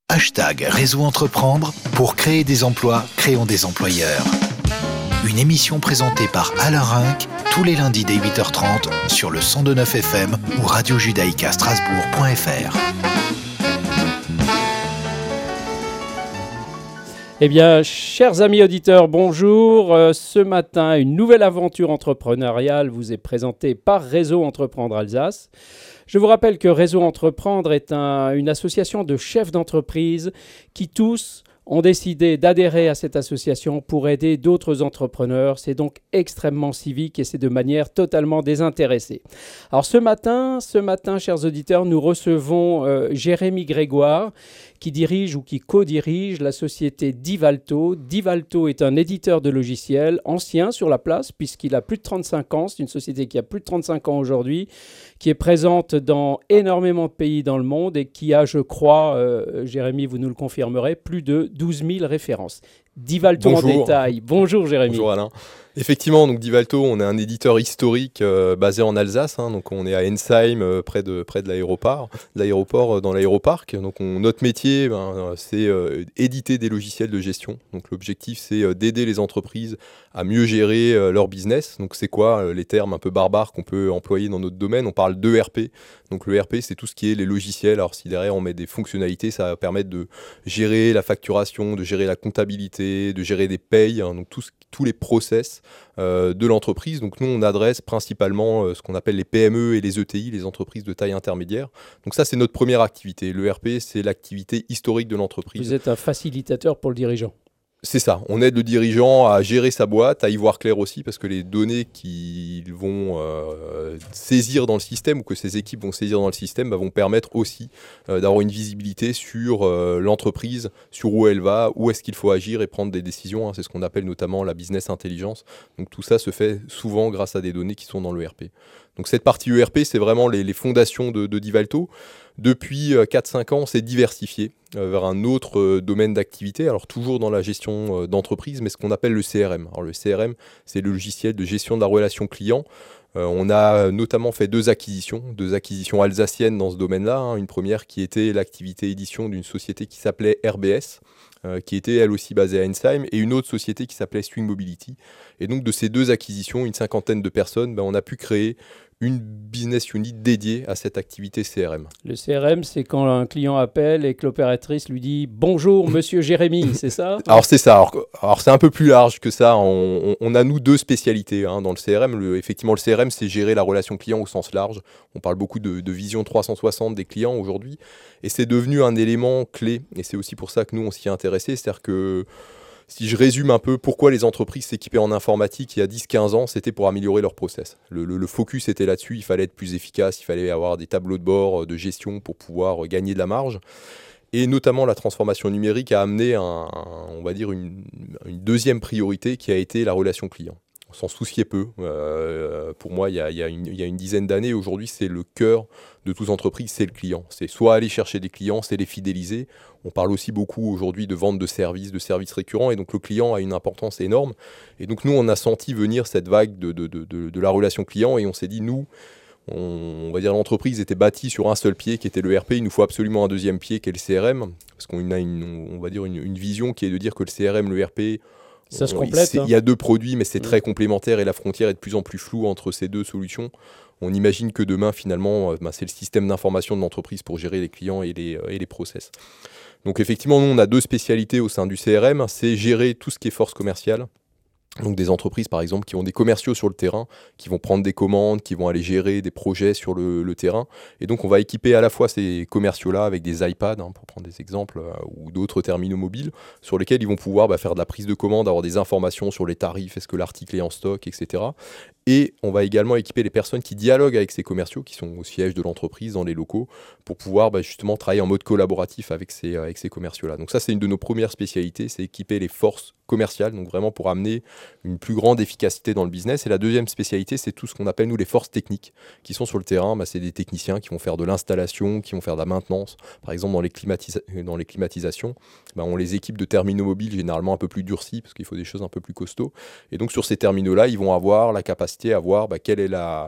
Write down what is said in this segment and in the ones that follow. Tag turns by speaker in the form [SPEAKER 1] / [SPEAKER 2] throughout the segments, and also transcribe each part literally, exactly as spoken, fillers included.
[SPEAKER 1] Hashtag Réseau Entreprendre. Pour créer des emplois, créons des employeurs. Une émission présentée par Alain Rinck tous les lundis dès huit heures trente sur le cent deux neuf F M ou radio judaïka strasbourg point f r.
[SPEAKER 2] Eh bien, chers amis auditeurs, bonjour. Euh, ce matin, une nouvelle aventure entrepreneuriale vous est présentée par Réseau Entreprendre Alsace. Je vous rappelle que Réseau Entreprendre est un, une association de chefs d'entreprise qui tous ont décidé d'adhérer à cette association pour aider d'autres entrepreneurs. C'est donc extrêmement civique et c'est de manière totalement désintéressée. Alors ce matin, ce matin, chers auditeurs, nous recevons euh, Jérémy Grégoire qui dirige ou qui co-dirige la société Divalto. Divalto est un éditeur de logiciels ancien sur la place puisqu'il a plus de trente-cinq ans. C'est une société qui a plus de trente-cinq ans aujourd'hui, qui est présente dans énormément de pays dans le monde et qui a, je crois, euh, Jérémy, vous nous le confirmerez, plus de douze mille références. Divalto
[SPEAKER 3] Bonjour.
[SPEAKER 2] En détail. Bonjour Jérémy.
[SPEAKER 3] Bonjour Alain. Effectivement, donc Divalto, on est un éditeur historique euh, basé en Alsace. Hein, donc on est à Ensheim, euh, près de près de l'aéroport, de l'aéroport euh, dans l'aéroparc. Donc on, notre métier, ben, c'est euh, éditer des logiciels de gestion. Donc l'objectif, c'est euh, d'aider les entreprises à mieux gérer euh, leur business. Donc c'est quoi euh, les termes un peu barbares qu'on peut employer dans notre domaine? On parle d'E R P. Donc le E R P, c'est tout ce qui est les logiciels. Alors si derrière on met des fonctionnalités, ça va permettre de gérer la facturation, de gérer la comptabilité, de gérer des payes, hein, donc tout ce, tous les process euh, de l'entreprise. Donc nous, on adresse principalement euh, ce qu'on appelle les P M E et les E T I, les entreprises de taille intermédiaire. Donc ça, c'est notre première activité. L'E R P, c'est l'activité historique de l'entreprise.
[SPEAKER 2] Vous êtes un facilitateur pour le dirigeant.
[SPEAKER 3] C'est ça, on aide le dirigeant à gérer sa boîte, à y voir clair aussi, parce que les données qu'ils vont euh, saisir dans le système, ou que ces équipes vont saisir dans le système, bah, vont permettre aussi euh, d'avoir une visibilité sur euh, l'entreprise, sur où elle va, où est-ce qu'il faut agir et prendre des décisions. Hein. C'est ce qu'on appelle notamment la business intelligence. Donc tout ça se fait souvent grâce à des données qui sont dans l'E R P. Donc cette partie E R P, c'est vraiment les, les fondations de, de Divalto. Depuis euh, quatre cinq ans, on s'est diversifié euh, vers un autre euh, domaine d'activité, alors toujours dans la gestion euh, d'entreprise, mais ce qu'on appelle le C R M. Alors le C R M, c'est le logiciel de gestion de la relation client. Euh, on a notamment fait deux acquisitions, deux acquisitions alsaciennes dans ce domaine-là. Hein. Une première qui était l'activité édition d'une société qui s'appelait R B S, euh, qui était elle aussi basée à Ensheim, et une autre société qui s'appelait Swing Mobility. Et donc de ces deux acquisitions, une cinquantaine de personnes, ben, on a pu créer une business unit dédiée à cette activité C R M.
[SPEAKER 2] Le C R M, c'est quand un client appelle et que l'opératrice lui dit « Bonjour, monsieur Jérémy », c'est ça?
[SPEAKER 3] Alors c'est ça, alors, alors c'est un peu plus large que ça. On, on, on a nous deux spécialités hein, dans le C R M. Le, effectivement, le C R M, c'est gérer la relation client au sens large. On parle beaucoup de, de vision trois cent soixante des clients aujourd'hui. Et c'est devenu un élément clé. Et c'est aussi pour ça que nous, on s'y est intéressé. C'est-à-dire que si je résume un peu pourquoi les entreprises s'équipaient en informatique il y a dix quinze ans, c'était pour améliorer leur process. Le, le, le focus était là-dessus, il fallait être plus efficace, il fallait avoir des tableaux de bord de gestion pour pouvoir gagner de la marge. Et notamment la transformation numérique a amené un, un, on va dire une, une deuxième priorité qui a été la relation client. On s'en souciait peu. Euh, pour moi, il y a, il y a une, il y a une dizaine d'années, aujourd'hui, c'est le cœur de toute entreprise, c'est le client. C'est soit aller chercher des clients, c'est les fidéliser. On parle aussi beaucoup aujourd'hui de vente de services, de services récurrents, et donc le client a une importance énorme. Et donc nous, on a senti venir cette vague de, de, de, de, de la relation client, et on s'est dit, nous, on, on va dire l'entreprise était bâtie sur un seul pied, qui était le E R P. Il nous faut absolument un deuxième pied, qui est le C R M, parce qu'on a une, on va dire une, une vision qui est de dire que le C R M, le E R P,
[SPEAKER 2] ça se complète.
[SPEAKER 3] Il
[SPEAKER 2] hein.
[SPEAKER 3] y a deux produits, mais c'est
[SPEAKER 2] mmh.
[SPEAKER 3] très complémentaire et la frontière est de plus en plus floue entre ces deux solutions. On imagine que demain, finalement, bah, c'est le système d'information de l'entreprise pour gérer les clients et les, et les process. Donc effectivement, nous, on a deux spécialités au sein du C R M. C'est gérer tout ce qui est force commerciale. Donc des entreprises, par exemple, qui ont des commerciaux sur le terrain, qui vont prendre des commandes, qui vont aller gérer des projets sur le, le terrain. Et donc, on va équiper à la fois ces commerciaux-là avec des iPads, hein, pour prendre des exemples, euh, ou d'autres terminaux mobiles, sur lesquels ils vont pouvoir bah, faire de la prise de commande, avoir des informations sur les tarifs, est-ce que l'article est en stock, et cetera. Et on va également équiper les personnes qui dialoguent avec ces commerciaux, qui sont au siège de l'entreprise, dans les locaux, pour pouvoir bah, justement travailler en mode collaboratif avec ces, avec ces commerciaux-là. Donc ça, c'est une de nos premières spécialités, c'est équiper les forces commerciales, donc vraiment pour amener une plus grande efficacité dans le business. Et la deuxième spécialité, c'est tout ce qu'on appelle, nous, les forces techniques, qui sont sur le terrain. Bah, c'est des techniciens qui vont faire de l'installation, qui vont faire de la maintenance. Par exemple, dans les, climatisa- dans les climatisations, bah, on les équipe de terminaux mobiles, généralement un peu plus durcis, parce qu'il faut des choses un peu plus costauds. Et donc, sur ces terminaux-là, ils vont avoir la capacité à voir bah, quelle est la...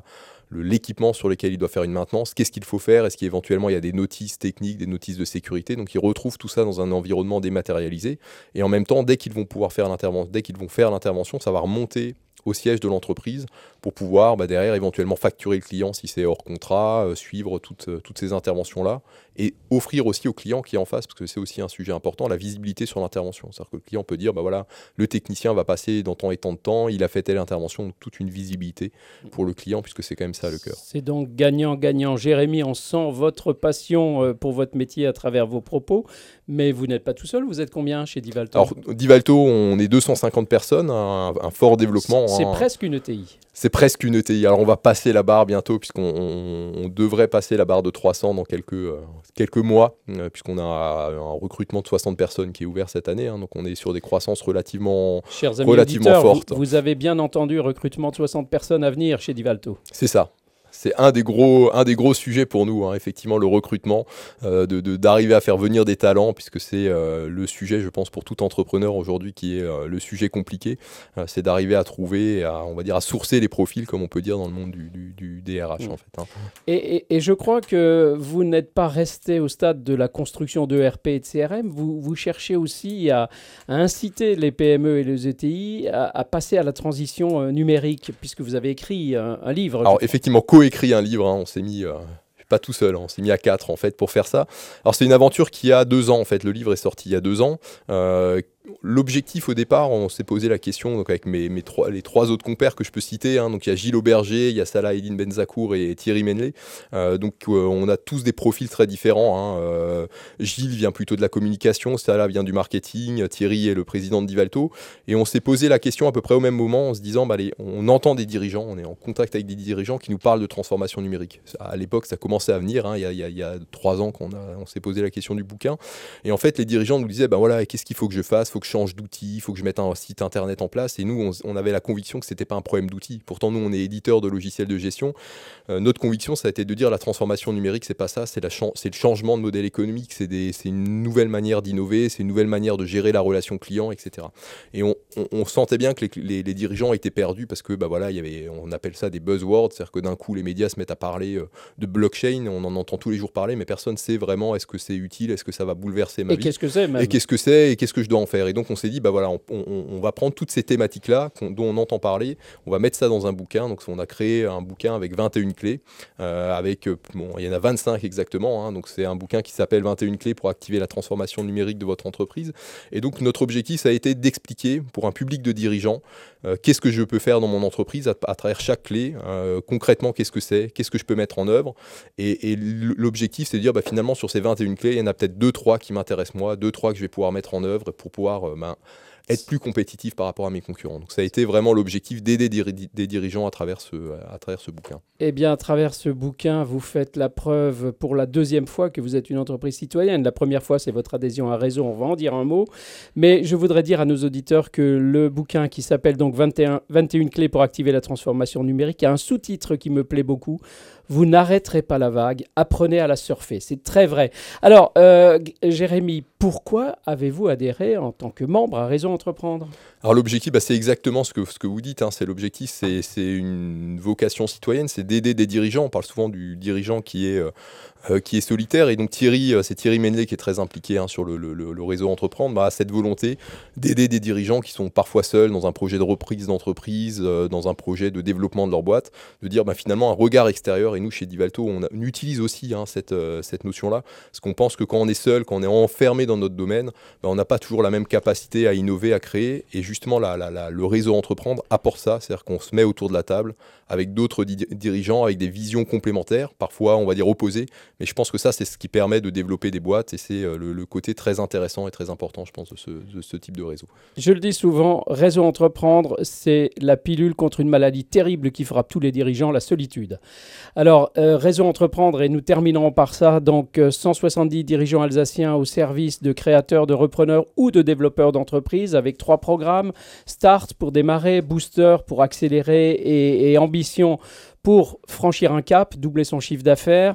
[SPEAKER 3] le, l'équipement sur lequel il doit faire une maintenance, qu'est-ce qu'il faut faire, est-ce qu'éventuellement il y a des notices techniques, des notices de sécurité. Donc ils retrouvent tout ça dans un environnement dématérialisé. Et en même temps, dès qu'ils vont pouvoir faire l'intervention, dès qu'ils vont faire l'intervention, ça va remonter au siège de l'entreprise pour pouvoir bah, derrière éventuellement facturer le client si c'est hors contrat, euh, suivre toutes, euh, toutes ces interventions-là et offrir aussi au client qui est en face, parce que c'est aussi un sujet important, la visibilité sur l'intervention. C'est-à-dire que le client peut dire, bah, voilà, le technicien va passer dans tant et tant de temps, il a fait telle intervention, donc toute une visibilité pour le client, puisque c'est quand même ça le cœur.
[SPEAKER 2] C'est donc gagnant-gagnant. Jérémy, on sent votre passion pour votre métier à travers vos propos, mais vous n'êtes pas tout seul, vous êtes combien chez Divalto?
[SPEAKER 3] Alors, Divalto, on est deux cent cinquante personnes, un, un fort développement.
[SPEAKER 2] C'est
[SPEAKER 3] hein.
[SPEAKER 2] presque une E T I.
[SPEAKER 3] C'est presque une E T I. Alors, on va passer la barre bientôt, puisqu'on on, on devrait passer la barre de trois cents dans quelques, euh, quelques mois, euh, puisqu'on a un recrutement de soixante personnes qui est ouvert cette année. Hein, donc, on est sur des croissances relativement,
[SPEAKER 2] Chers amis
[SPEAKER 3] relativement
[SPEAKER 2] auditeurs,
[SPEAKER 3] fortes.
[SPEAKER 2] Vous, vous avez bien entendu, recrutement de soixante personnes à venir chez Divalto.
[SPEAKER 3] C'est ça. C'est un des gros, un des gros sujets pour nous, hein, effectivement, le recrutement, euh, de, de, d'arriver à faire venir des talents, puisque c'est euh, le sujet, je pense, pour tout entrepreneur aujourd'hui qui est euh, le sujet compliqué. Euh, c'est d'arriver à trouver, à, on va dire, à sourcer les profils, comme on peut dire dans le monde du, du, du D R H, mmh. en fait. Hein.
[SPEAKER 2] Et, et, et je crois que vous n'êtes pas resté au stade de la construction d'E R P et de C R M. Vous, vous cherchez aussi à, à inciter les P M E et les E T I à, à passer à la transition euh, numérique, puisque vous avez écrit un, un livre.
[SPEAKER 3] Alors, effectivement, écrit un livre, hein, on s'est mis, euh, pas tout seul, hein, on s'est mis à quatre en fait pour faire ça. Alors c'est une aventure qui a deux ans en fait, le livre est sorti il y a deux ans. Euh, L'objectif au départ, on s'est posé la question donc avec mes, mes trois, les trois autres compères que je peux citer. Hein, donc il y a Gilles Auberger, il y a Salah Eddine Benzakour et Thierry Menley. Euh, donc euh, on a tous des profils très différents. Hein. Euh, Gilles vient plutôt de la communication, Salah vient du marketing, Thierry est le président de Divalto. Et on s'est posé la question à peu près au même moment en se disant, bah, les, on entend des dirigeants, on est en contact avec des dirigeants qui nous parlent de transformation numérique. À l'époque, ça commençait à venir. Hein, il, y a, il, y a, il y a trois ans qu'on a, on s'est posé la question du bouquin. Et en fait, les dirigeants nous disaient, bah, voilà, qu'est-ce qu'il faut que je fasse? Il faut que je change d'outils, il faut que je mette un site internet en place. Et nous, on, on avait la conviction que ce n'était pas un problème d'outils. Pourtant, nous, on est éditeur de logiciels de gestion. Euh, notre conviction, ça a été de dire la transformation numérique, c'est pas ça, c'est, la ch- c'est le changement de modèle économique, c'est, des, c'est une nouvelle manière d'innover, c'est une nouvelle manière de gérer la relation client, et cetera. Et on, on, on sentait bien que les, les, les dirigeants étaient perdus parce que, bah voilà, il y avait, on appelle ça des buzzwords, c'est-à-dire que d'un coup, les médias se mettent à parler euh, de blockchain, on en entend tous les jours parler, mais personne ne sait vraiment est-ce que c'est utile, est-ce que ça va bouleverser ma
[SPEAKER 2] et
[SPEAKER 3] vie.
[SPEAKER 2] Qu'est-ce que c'est même.
[SPEAKER 3] Et qu'est-ce que c'est et qu'est-ce que je dois en faire. Et donc on s'est dit, bah voilà, on, on, on va prendre toutes ces thématiques-là dont on entend parler, on va mettre ça dans un bouquin. Donc on a créé un bouquin avec vingt et une clés, euh, avec, bon, il y en a vingt-cinq exactement, hein, donc c'est un bouquin qui s'appelle vingt et une clés pour activer la transformation numérique de votre entreprise. Et donc notre objectif, ça a été d'expliquer pour un public de dirigeants euh, qu'est-ce que je peux faire dans mon entreprise à, à travers chaque clé, euh, concrètement qu'est-ce que c'est, qu'est-ce que je peux mettre en œuvre. Et, et l'objectif, c'est de dire, bah, finalement, sur ces vingt et une clés, il y en a peut-être deux trois qui m'intéressent moi, deux trois que je vais pouvoir mettre en œuvre pour pouvoir euh, ben, être plus compétitif par rapport à mes concurrents. Donc ça a été vraiment l'objectif d'aider des dirigeants à travers ce, à travers ce bouquin.
[SPEAKER 2] Eh bien, à travers ce bouquin, vous faites la preuve pour la deuxième fois que vous êtes une entreprise citoyenne. La première fois, c'est votre adhésion à Réseau, on va en dire un mot. Mais je voudrais dire à nos auditeurs que le bouquin qui s'appelle donc vingt et un, vingt et une clés pour activer la transformation numérique a un sous-titre qui me plaît beaucoup. Vous n'arrêterez pas la vague, apprenez à la surfer. C'est très vrai. Alors, euh, Jérémy, pourquoi avez-vous adhéré en tant que membre à Réseau Entreprendre ?
[SPEAKER 3] Alors l'objectif, bah, c'est exactement ce que, ce que vous dites. Hein. C'est l'objectif, c'est, c'est une vocation citoyenne, c'est d'aider des dirigeants. On parle souvent du dirigeant qui est, euh, euh, qui est solitaire. Et donc Thierry, euh, c'est Thierry Menley qui est très impliqué hein, sur le, le, le Réseau Entreprendre, bah, a cette volonté d'aider des dirigeants qui sont parfois seuls dans un projet de reprise d'entreprise, euh, dans un projet de développement de leur boîte, de dire bah, finalement un regard extérieur. Et nous, chez Divalto, on, a, on utilise aussi hein, cette, euh, cette notion-là, parce qu'on pense que quand on est seul, quand on est enfermé dans notre domaine, bah, on n'a pas toujours la même capacité à innover, à créer. Et justement, la, la, la, le Réseau Entreprendre apporte ça, c'est-à-dire qu'on se met autour de la table avec d'autres di- dirigeants, avec des visions complémentaires, parfois, on va dire, opposées. Mais je pense que ça, c'est ce qui permet de développer des boîtes, et c'est euh, le, le côté très intéressant et très important, je pense, de ce, de ce type de réseau.
[SPEAKER 2] Je le dis souvent, Réseau Entreprendre, c'est la pilule contre une maladie terrible qui frappe tous les dirigeants, la solitude. Alors, euh, Réseau Entreprendre, et nous terminerons par ça, donc euh, cent soixante-dix dirigeants alsaciens au service de créateurs, de repreneurs ou de développeurs d'entreprises, avec trois programmes, Start pour démarrer, Booster pour accélérer et, et Ambition pour franchir un cap, doubler son chiffre d'affaires.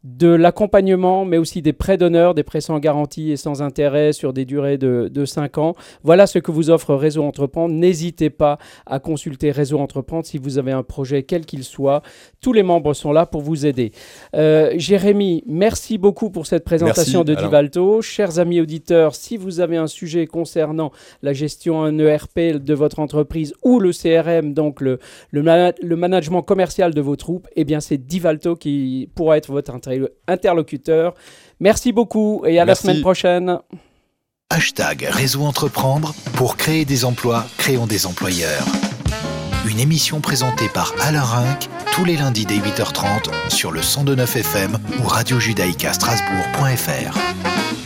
[SPEAKER 2] de l'accompagnement, mais aussi des prêts d'honneur, des prêts sans garantie et sans intérêt sur des durées de, de cinq ans. Voilà ce que vous offre Réseau Entreprendre. N'hésitez pas à consulter Réseau Entreprendre si vous avez un projet quel qu'il soit. Tous les membres sont là pour vous aider. Euh, Jérémy, merci beaucoup pour cette présentation merci, de Alain. Divalto. Chers amis auditeurs, si vous avez un sujet concernant la gestion en E R P de votre entreprise ou le C R M, donc le, le, le management commercial de vos troupes, eh bien c'est Divalto qui pourra être votre interlocuteur. Merci beaucoup et à Merci. La semaine prochaine.
[SPEAKER 1] Hashtag Réseau Entreprendre. Pour créer des emplois, créons des employeurs. Une émission présentée par Alain Rinck tous les lundis dès huit heures trente sur le cent deux neuf F M ou radio judaïka strasbourg point F R.